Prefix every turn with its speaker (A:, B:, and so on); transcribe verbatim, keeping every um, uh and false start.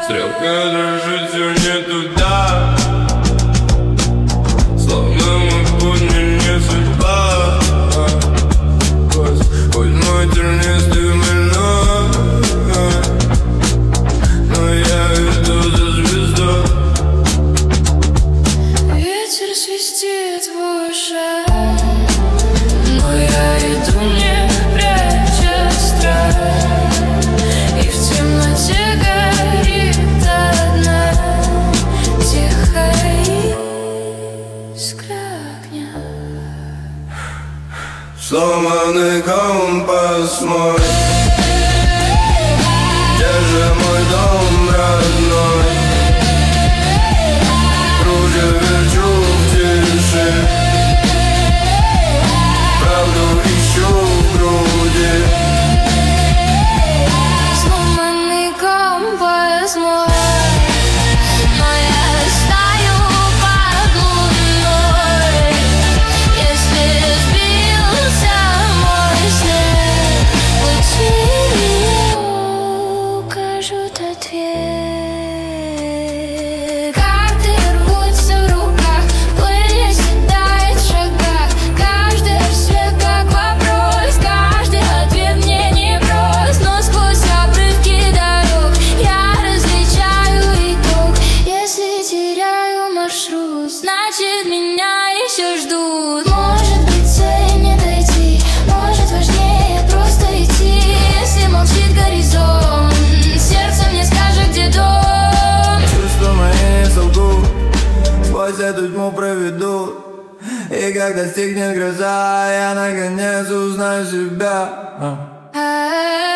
A: Стрелка дрожит, все не туда. Словно мы будни не судьба. Хоть мой тернистый мной, но я иду за звездой.
B: Ветер свистит в ушах, но я иду, не пряча страх. И в темноте горит одна тихая искра огня.
A: Сломанный компас мой, где же мой дом родной? Кружа верчу в тиши, правду ищу в груди.
B: Сломанный компас мой, но я стою под луной. Если сбился мой след, лучи укажут ответ. Карты рвутся в руках, пыль седает в шагах. Каждый рассвет как вопрос, каждый ответ мне непрост. Но сквозь обрывки дорог я различаю итог. Если теряю маршрут, значит меня еще ждут. Может быть, цель не дойти, может важнее просто идти. Если молчит горизонт, сердце мне скажет, где дом.
A: Чувства мои не солгут, сквозь эту тьму проведут. И когда стихнет гроза, я наконец узнаю себя.
B: А-а-а.